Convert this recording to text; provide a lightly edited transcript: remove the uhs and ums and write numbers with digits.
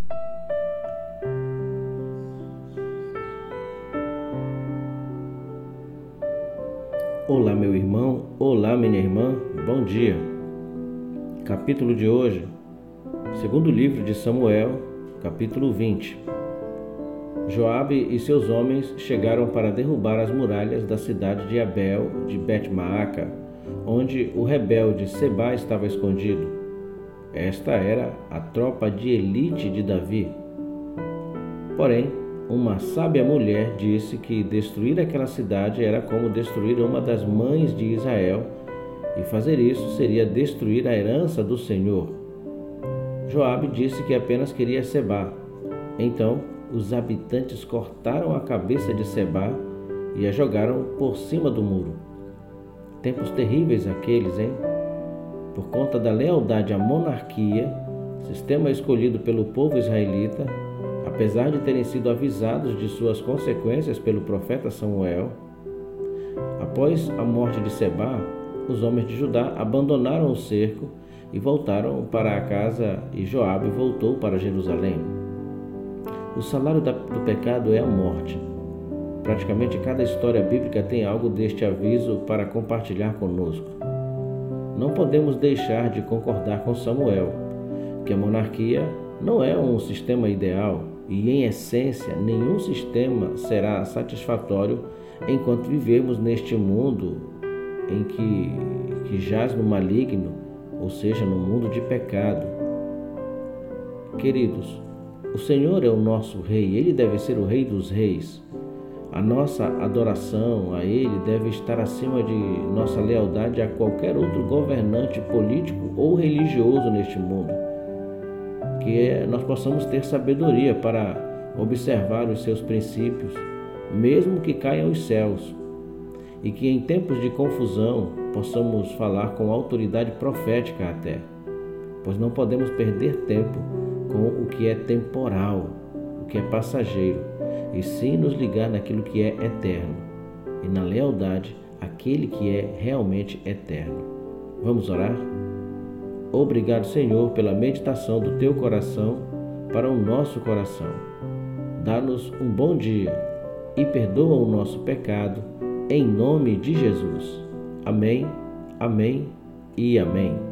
Olá, meu irmão, olá, minha irmã, bom dia. Capítulo de hoje, segundo livro de Samuel, capítulo 20. Joabe e seus homens chegaram para derrubar as muralhas da cidade de Abel de Bet-Maaca, onde o rebelde Sebá estava escondido. Esta era a tropa de elite de Davi. Porém, uma sábia mulher disse que destruir aquela cidade era como destruir uma das mães de Israel, e fazer isso seria destruir a herança do Senhor. Joabe disse que apenas queria Sebá. Então, os habitantes cortaram a cabeça de Sebá e a jogaram por cima do muro. Tempos terríveis aqueles, hein? Por conta da lealdade à monarquia, sistema escolhido pelo povo israelita, apesar de terem sido avisados de suas consequências pelo profeta Samuel, após a morte de Sebá, os homens de Judá abandonaram o cerco e voltaram para a casa, e Joabe voltou para Jerusalém. O salário do pecado é a morte. Praticamente cada história bíblica tem algo deste aviso para compartilhar conosco. Não podemos deixar de concordar com Samuel, que a monarquia não é um sistema ideal e, em essência, nenhum sistema será satisfatório enquanto vivemos neste mundo em que jaz no maligno, ou seja, no mundo de pecado. Queridos, o Senhor é o nosso Rei, Ele deve ser o Rei dos Reis. A nossa adoração a Ele deve estar acima de nossa lealdade a qualquer outro governante político ou religioso neste mundo. Que nós possamos ter sabedoria para observar os seus princípios, mesmo que caiam os céus, e que em tempos de confusão possamos falar com autoridade profética até, pois não podemos perder tempo com o que é temporal, o que é passageiro, e sim nos ligar naquilo que é eterno, e na lealdade àquele que é realmente eterno. Vamos orar? Obrigado, Senhor, pela meditação do Teu coração para o nosso coração. Dá-nos um bom dia e perdoa o nosso pecado, em nome de Jesus. Amém, amém e amém.